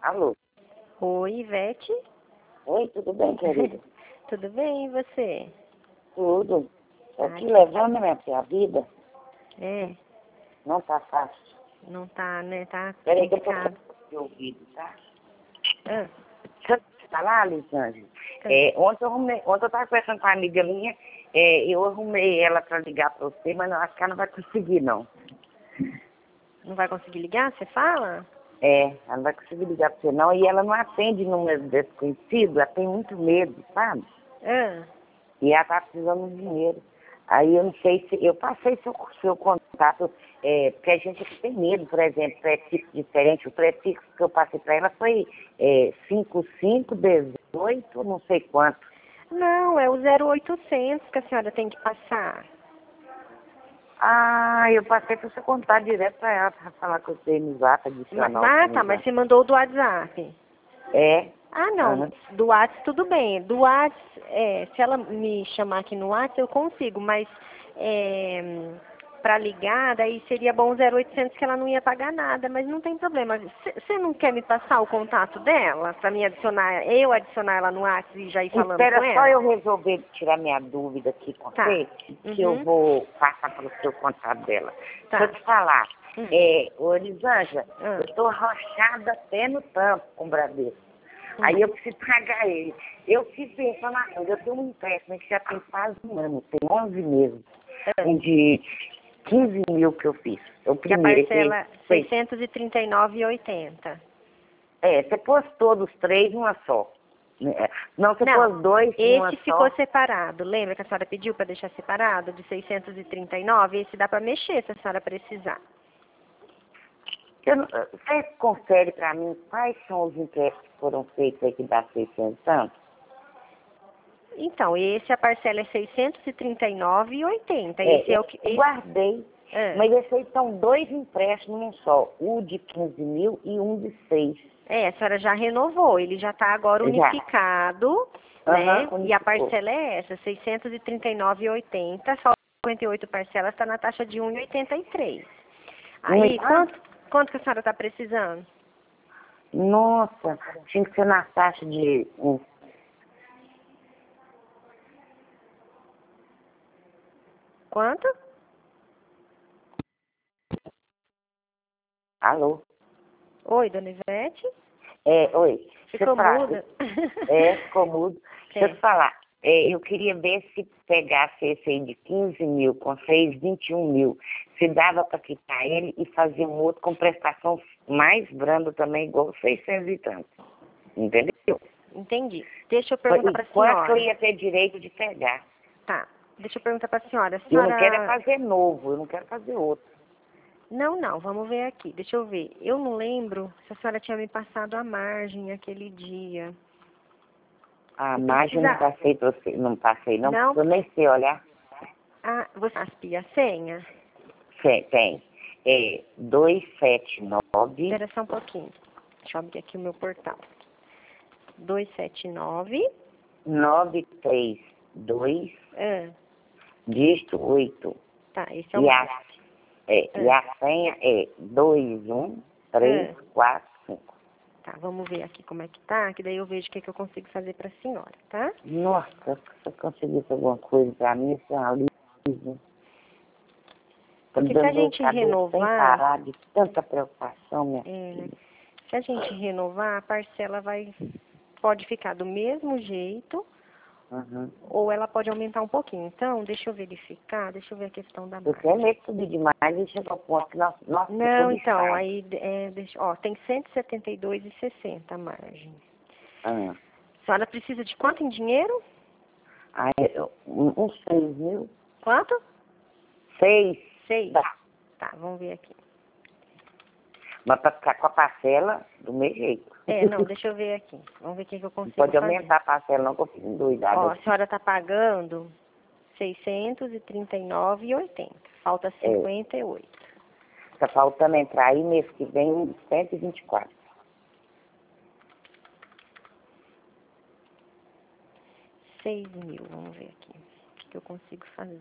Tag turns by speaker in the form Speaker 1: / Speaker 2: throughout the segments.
Speaker 1: Alô?
Speaker 2: Oi, Ivete.
Speaker 1: Oi, tudo bem, querida?
Speaker 2: Tudo bem, e você?
Speaker 1: Tudo. Tô
Speaker 2: Ah,
Speaker 1: aqui
Speaker 2: que-
Speaker 1: levando, minha filha, a vida.
Speaker 2: É,
Speaker 1: Não tá fácil.
Speaker 2: não tá, né? Tá
Speaker 1: Peraí que eu tô
Speaker 2: complicado.
Speaker 1: com o ouvido, tá?
Speaker 2: Ah,
Speaker 1: Deixa eu te falar, Lisângela.
Speaker 2: ah.
Speaker 1: Ontem eu tava conversando com uma amiga minha, eu arrumei ela pra ligar pra você, mas eu acho que ela não vai conseguir, não.
Speaker 2: Não vai conseguir ligar? Você fala?
Speaker 1: Ela não vai conseguir ligar pra você, não. E ela não atende número desconhecido, ela tem muito medo, sabe?
Speaker 2: Ah,
Speaker 1: E ela tá precisando de dinheiro. Aí eu não sei se... Eu passei seu contato, porque a gente aqui tem medo, por exemplo, pré-fixo diferente. O pré-fixo que eu passei para ela foi 5518, não sei quanto.
Speaker 2: não, é o 0800 que a senhora tem que passar.
Speaker 1: Ah, eu passei para você contar direto para ela, para falar que eu tenho no zap adicional.
Speaker 2: Tá, mas você mandou do WhatsApp.
Speaker 1: É.
Speaker 2: Ah, não,
Speaker 1: Aham.
Speaker 2: do WhatsApp tudo bem. Do WhatsApp, se ela me chamar aqui no WhatsApp, eu consigo, mas para ligar, daí seria bom 0800 que ela não ia pagar nada, mas não tem problema. Você não quer me passar o contato dela para me adicionar, eu adicionar ela no WhatsApp e já ir falando
Speaker 1: Espera
Speaker 2: com
Speaker 1: só
Speaker 2: ela?
Speaker 1: eu resolver tirar minha dúvida aqui com
Speaker 2: Tá.
Speaker 1: você, que eu
Speaker 2: Uhum.
Speaker 1: vou passar para o seu contato dela.
Speaker 2: Tá.
Speaker 1: Deixa eu te falar.
Speaker 2: Hum.
Speaker 1: Ô, Elisângela,
Speaker 2: Ah.
Speaker 1: eu estou arrochada até no tampo com o Bradesco.
Speaker 2: Hum.
Speaker 1: Aí eu preciso pagar ele. Eu fiz pensando na coisa, eu tenho um empréstimo que já tem quase um ano, tem 11 meses, um de 15 mil que eu fiz. O
Speaker 2: E a
Speaker 1: primeiro,
Speaker 2: parcela
Speaker 1: que foi,
Speaker 2: 639,80.
Speaker 1: você pôs todos os três numa só. Não, você
Speaker 2: Não,
Speaker 1: pôs dois numa
Speaker 2: esse
Speaker 1: só.
Speaker 2: ficou separado. Lembra que a senhora pediu para deixar separado de 639? Esse dá para mexer se a senhora precisar.
Speaker 1: Você confere para mim quais são os empréstimos que foram feitos aí que dá 600 tanto?
Speaker 2: Então, esse a parcela é 639,80. Esse é o que.
Speaker 1: Eu guardei, mas esses aí são dois empréstimos num só, o de 15 mil e um de 6.
Speaker 2: A senhora já renovou, ele já está agora
Speaker 1: Já.
Speaker 2: unificado, né?
Speaker 1: Aham,
Speaker 2: E a
Speaker 1: unificou.
Speaker 2: parcela é essa, 639,80. Faltam 58 parcelas, está na taxa de 1,83. Aí, quanto que a senhora está precisando?
Speaker 1: Nossa, tinha que ser na taxa de...
Speaker 2: Quanto?
Speaker 1: Alô?
Speaker 2: Oi, dona Ivete?
Speaker 1: Oi.
Speaker 2: Ficou muda?
Speaker 1: Ficou mudo. Deixa eu te falar. Eu queria ver se pegasse esse aí de 15 mil com 6, 21 mil. Se dava para quitar ele e fazer um outro com prestação mais branda também, igual 600 e tanto. Entendeu?
Speaker 2: Entendi. Deixa eu perguntar para a
Speaker 1: Quanto que eu
Speaker 2: senhora.
Speaker 1: ia ter direito de pegar?
Speaker 2: Tá. Deixa eu perguntar para a senhora. A
Speaker 1: Eu não quero é
Speaker 2: senhora...
Speaker 1: fazer novo, eu não quero fazer outro.
Speaker 2: Não, vamos ver aqui. Deixa eu ver. Eu não lembro se a senhora tinha me passado a margem aquele dia.
Speaker 1: A
Speaker 2: Se
Speaker 1: margem eu não
Speaker 2: precisar...
Speaker 1: passei para você, não passei não,
Speaker 2: Não?
Speaker 1: porque eu nem sei olhar.
Speaker 2: Ah, você aspia a senha?
Speaker 1: Tem. 279.
Speaker 2: Espera só um pouquinho. Deixa eu abrir aqui o meu portal. 279.
Speaker 1: 932,
Speaker 2: Ah,
Speaker 1: dígito 8.
Speaker 2: tá, esse é o
Speaker 1: E
Speaker 2: mais.
Speaker 1: e a senha é 21345.
Speaker 2: Tá, vamos ver aqui como é que tá, que daí eu vejo o que eu consigo fazer pra senhora, tá?
Speaker 1: Nossa, se eu conseguisse alguma coisa pra mim, isso é um alívio. Tô me
Speaker 2: Porque se a
Speaker 1: dando dor de
Speaker 2: gente
Speaker 1: cabeça sem
Speaker 2: renovar,
Speaker 1: parar, de tanta preocupação, minha
Speaker 2: né?
Speaker 1: filha.
Speaker 2: Se a gente renovar, a parcela pode ficar do mesmo jeito,
Speaker 1: Uhum.
Speaker 2: ou ela pode aumentar um pouquinho. Então, deixa eu verificar, deixa eu ver a questão da
Speaker 1: Eu tenho
Speaker 2: margem.
Speaker 1: medo de subir demais e chega ao ponto que nossa,
Speaker 2: Não,
Speaker 1: eu
Speaker 2: então,
Speaker 1: sai.
Speaker 2: aí, tem 172,60 a margem.
Speaker 1: Ah.
Speaker 2: A senhora precisa de quanto em dinheiro?
Speaker 1: Aí, uns 6 mil?
Speaker 2: Quanto?
Speaker 1: 6.
Speaker 2: 6.
Speaker 1: Tá.
Speaker 2: Tá, vamos ver aqui.
Speaker 1: Mas para ficar com a parcela do meu jeito.
Speaker 2: Não, deixa eu ver aqui. Vamos ver o que eu
Speaker 1: Não
Speaker 2: consigo
Speaker 1: pode
Speaker 2: fazer.
Speaker 1: aumentar a parcela, não, que eu fico endoidada.
Speaker 2: Ó, a senhora está pagando 639,80. Falta 58.
Speaker 1: Tá faltando entrar aí mês que vem 124.
Speaker 2: 6.000, vamos ver aqui. O que eu consigo fazer?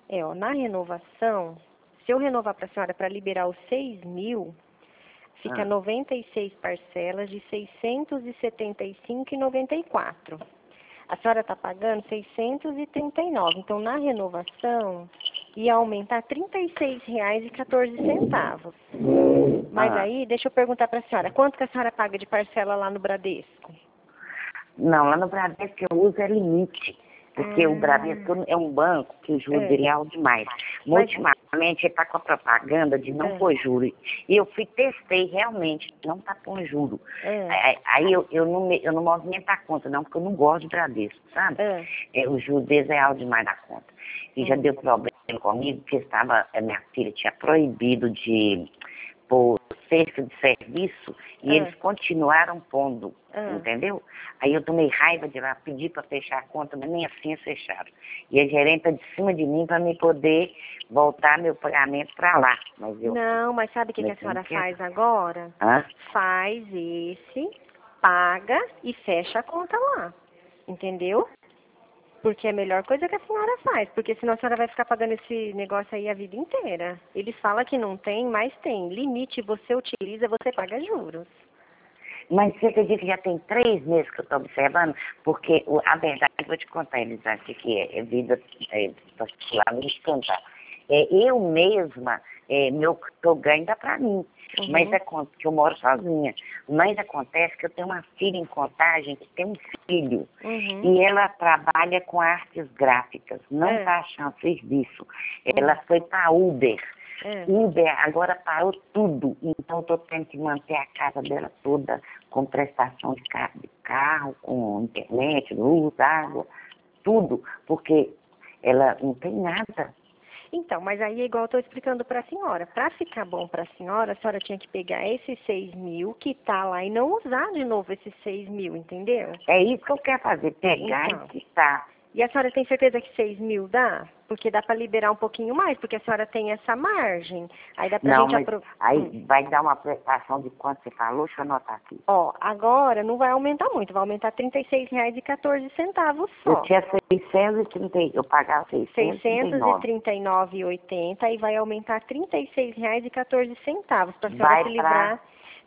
Speaker 2: Ó, na renovação, se eu renovar para a senhora para liberar os 6 mil, fica 96 parcelas de 675,94. A senhora está pagando 639. Então, na renovação, ia aumentar R$ 36,14. Mas aí, deixa eu perguntar para a senhora, quanto que a senhora paga de parcela lá no Bradesco?
Speaker 1: Não, lá no Bradesco que eu uso é limite. Porque o Bradesco é um banco que o juro dele é alto demais. Ultimamente ele está com a propaganda de não pôr juro. E eu testei realmente, não está com juro. Aí eu não movimento a conta, não, porque eu não gosto de Bradesco, sabe? O juro deles é alto demais da conta. E já deu problema comigo, porque minha filha tinha proibido de pôr cesta de serviço e eles continuaram pondo, entendeu? Aí eu tomei raiva de lá, pedi para fechar a conta, mas nem assim eles fecharam. E a gerente tá de cima de mim para me poder voltar meu pagamento para lá.
Speaker 2: Não, mas sabe o que a senhora faz agora? Faz paga e fecha a conta lá, entendeu? Porque é a melhor coisa que a senhora faz, porque senão a senhora vai ficar pagando esse negócio aí a vida inteira. Eles falam que não tem, mas tem. Limite, você utiliza, você paga juros.
Speaker 1: Mas você acredita que já tem 3 meses que eu estou observando? Porque a verdade, eu vou te contar, Elisângela, o que é vida particular, me contar. Eu mesma, meu ganho dá para mim. Mas que eu moro sozinha. Mas acontece que eu tenho uma filha em Contagem que tem um filho. E ela trabalha com artes gráficas. Não está achando serviço. Ela foi para Uber. Uber agora parou tudo. Então eu estou tendo que manter a casa dela toda com prestação de carro, com internet, luz, água, tudo. Porque ela não tem nada.
Speaker 2: Então, mas aí é igual eu estou explicando para a senhora. Para ficar bom para a senhora tinha que pegar esses 6 mil que tá lá e não usar de novo esses 6 mil, entendeu?
Speaker 1: É isso que eu quero fazer, pegar e quitar.
Speaker 2: E a senhora tem certeza que 6 mil dá? Porque dá para liberar um pouquinho mais, porque a senhora tem essa margem. Aí dá pra gente
Speaker 1: aí vai dar uma prestação de quanto você falou? Deixa eu anotar aqui.
Speaker 2: Ó, agora não vai aumentar muito, vai aumentar R$ 36,14 só.
Speaker 1: Eu tinha 630, eu pagava
Speaker 2: 639,80 e vai aumentar R$ 36,14 para a senhora se livrar.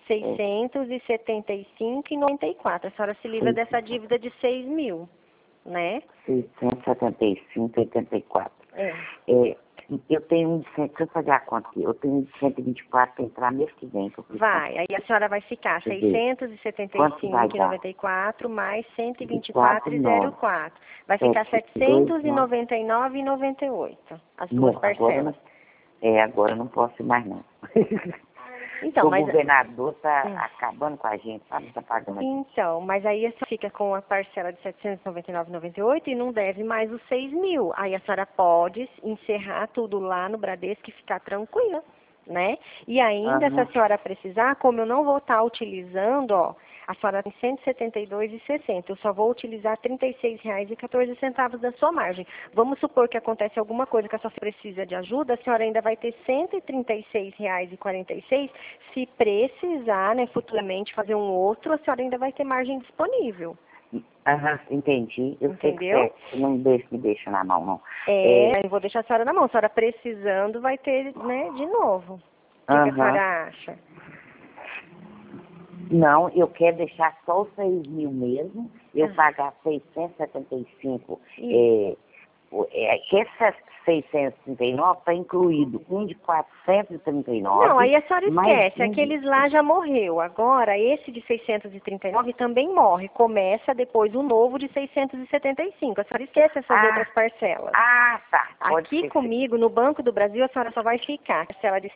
Speaker 2: 675,94. A senhora se livra dessa dívida de 6 mil, né?
Speaker 1: 675,84. Eu tenho deixa eu fazer a conta aqui, eu tenho 124 para entrar mês que vem.
Speaker 2: Vai, aí a senhora vai ficar 675,94 mais 124,04. Vai ficar 799,98 as duas parcelas.
Speaker 1: Agora não posso ir mais não.
Speaker 2: Então,
Speaker 1: o governador está acabando com a gente, sabe? Tá pagando
Speaker 2: então, mas aí você fica com a parcela de 799,98 e não deve mais os 6 mil. Aí a senhora pode encerrar tudo lá no Bradesco e ficar tranquila, né? E ainda, se a senhora precisar, como eu não vou estar utilizando, ó, a senhora tem R$ 172,60. Eu só vou utilizar R$ 36,14 da sua margem. Vamos supor que acontece alguma coisa que a senhora precisa de ajuda, a senhora ainda vai ter R$ 136,46. Se precisar, né, futuramente fazer um outro, a senhora ainda vai ter margem disponível.
Speaker 1: Entendi. Eu
Speaker 2: Entendeu?
Speaker 1: sei que não me deixa na mão, não.
Speaker 2: Eu vou deixar a senhora na mão. A senhora precisando vai ter, né, de novo. O que a senhora acha?
Speaker 1: Não, eu quero deixar só os 6 mil mesmo, eu pagar 675, que essa 639 está incluído, um de 439.
Speaker 2: Não, aí a senhora esquece, aqueles lá já morreu. Agora, esse de 639 também morre. Começa depois o novo de 675. A senhora esquece essas outras parcelas.
Speaker 1: Tá.
Speaker 2: Aqui comigo, no Banco do Brasil, a senhora só vai ficar a parcela de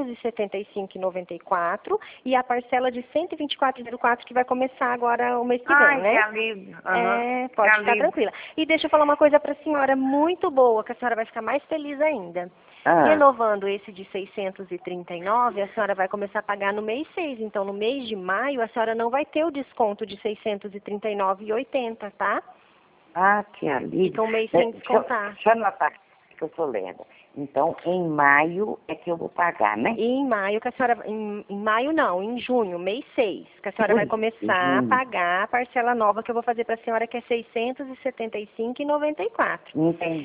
Speaker 2: 675,94 e a parcela de 124,04 que vai começar agora o mês que vem, né?
Speaker 1: Que alívio.
Speaker 2: Pode ficar tranquila. E deixa eu falar uma coisa para a senhora muito boa, que a senhora vai ficar mais feliz ainda. Renovando esse de 639, a senhora vai começar a pagar no mês 6. Então, no mês de maio, a senhora não vai ter o desconto de 639,80, tá?
Speaker 1: Que alívio.
Speaker 2: Fica um mês sem descontar.
Speaker 1: Deixa eu anotar que eu sou lerda. Então, em maio é que eu vou pagar, né?
Speaker 2: E em maio, que a senhora... Em maio não, em junho, mês 6, que a senhora vai começar a pagar a parcela nova que eu vou fazer para a senhora, que é 675,94.
Speaker 1: Entendi.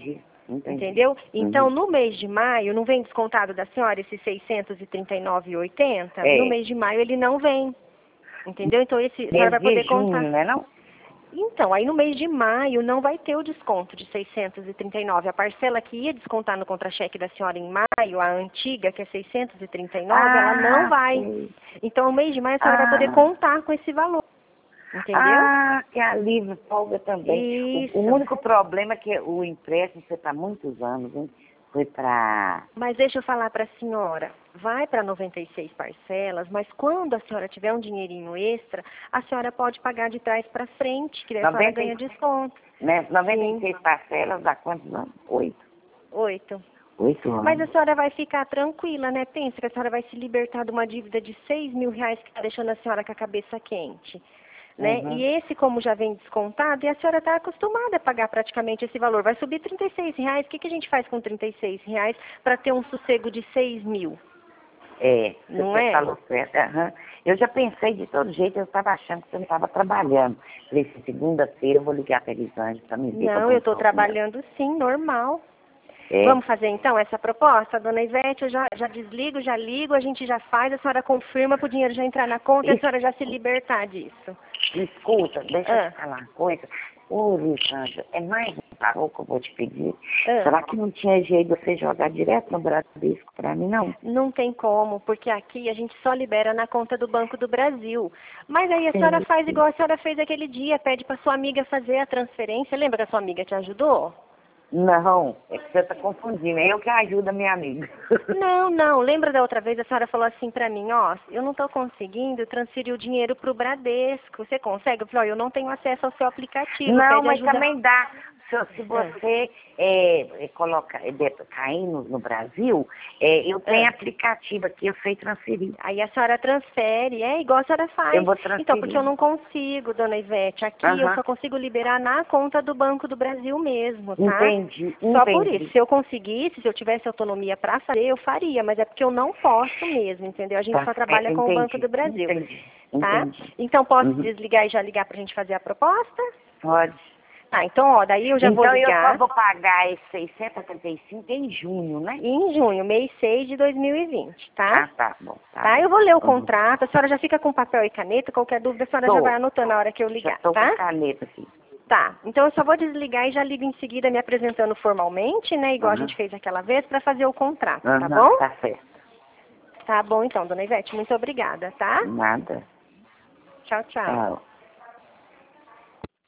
Speaker 1: Entendi.
Speaker 2: Entendeu? Então, no mês de maio, não vem descontado da senhora esses R$ 639,80?
Speaker 1: É.
Speaker 2: No mês de maio ele não vem. Entendeu? Então, a senhora vai poder contar.
Speaker 1: Junho, não é não?
Speaker 2: Então, aí no mês de maio não vai ter o desconto de 639. A parcela que ia descontar no contra-cheque da senhora em maio, a antiga, que é 639, ela não vai.
Speaker 1: Sim.
Speaker 2: Então, no mês de maio a senhora vai poder contar com esse valor. Entendeu?
Speaker 1: Que alívio, folga também.
Speaker 2: Isso.
Speaker 1: O único problema é que o empréstimo, você está há muitos anos, hein? Foi para...
Speaker 2: Mas deixa eu falar para a senhora, vai para 96 parcelas, mas quando a senhora tiver um dinheirinho extra, a senhora pode pagar de trás para frente, que daí a senhora ganha desconto.
Speaker 1: Né? 96 parcelas dá quantos anos? 8.
Speaker 2: 8.
Speaker 1: 8 anos.
Speaker 2: Mas a senhora vai ficar tranquila, né? Pensa que a senhora vai se libertar de uma dívida de R$ 6.000 que está deixando a senhora com a cabeça quente. Né?
Speaker 1: Uhum.
Speaker 2: E esse, como já vem descontado, e a senhora está acostumada a pagar praticamente esse valor. Vai subir R$ 36. O que a gente faz com R$ 36 para ter um sossego de 6.000? Não
Speaker 1: Você
Speaker 2: é?
Speaker 1: falou certo. Uhum. Eu já pensei de todo jeito, eu estava achando que você não estava trabalhando. Falei, se segunda-feira eu vou ligar para Elisângela para me ver.
Speaker 2: Não, eu estou trabalhando sim, normal.
Speaker 1: É.
Speaker 2: Vamos fazer então essa proposta, dona Ivete? Eu já desligo, já ligo, a gente já faz, a senhora confirma para o dinheiro já entrar na conta e a senhora já se libertar disso.
Speaker 1: Escuta, deixa eu te falar uma coisa. Ô, Elisângela, é mais um favor que eu vou te pedir. Será que não tinha jeito de você jogar direto no Bradesco para mim, não?
Speaker 2: Não tem como, porque aqui a gente só libera na conta do Banco do Brasil. Mas aí a senhora faz igual a senhora fez aquele dia, pede para sua amiga fazer a transferência. Lembra que a sua amiga te ajudou?
Speaker 1: Não, é que você está confundindo. É eu que ajudo a minha amiga.
Speaker 2: Não. Lembra da outra vez a senhora falou assim para mim, ó, eu não estou conseguindo transferir o dinheiro para o Bradesco. Você consegue? Eu falei, ó, eu não tenho acesso ao seu aplicativo.
Speaker 1: Não,
Speaker 2: Pede
Speaker 1: mas
Speaker 2: ajuda.
Speaker 1: também dá. Se você cair no Brasil, eu tenho aplicativo aqui, eu sei transferir.
Speaker 2: Aí a senhora transfere, igual a senhora faz.
Speaker 1: Eu vou transferir.
Speaker 2: Então, porque eu não consigo, dona Ivete. Aqui eu só consigo liberar na conta do Banco do Brasil mesmo, tá?
Speaker 1: Entendi.
Speaker 2: Só por isso. Se eu conseguisse, se eu tivesse autonomia para fazer, eu faria. Mas é porque eu não posso mesmo, entendeu? A gente só trabalha com o Banco do Brasil. Tá? Então, posso desligar e já ligar pra gente fazer a proposta?
Speaker 1: Pode.
Speaker 2: Tá, então, ó, daí eu já vou ligar.
Speaker 1: Então, eu só vou pagar esses 675 em junho, né?
Speaker 2: Em junho, mês 6 de 2020, tá?
Speaker 1: Ah, tá bom.
Speaker 2: Tá, eu vou ler o contrato, a senhora já fica com papel e caneta, qualquer dúvida a senhora já vai anotando na hora que eu ligar,
Speaker 1: já tô
Speaker 2: tá?
Speaker 1: com caneta aqui.
Speaker 2: Tá, então eu só vou desligar e já ligo em seguida me apresentando formalmente, né, igual a gente fez aquela vez, pra fazer o contrato, tá bom?
Speaker 1: Tá certo.
Speaker 2: Tá bom então, dona Ivete, muito obrigada, tá?
Speaker 1: Nada.
Speaker 2: Tchau, tchau.
Speaker 1: Tchau.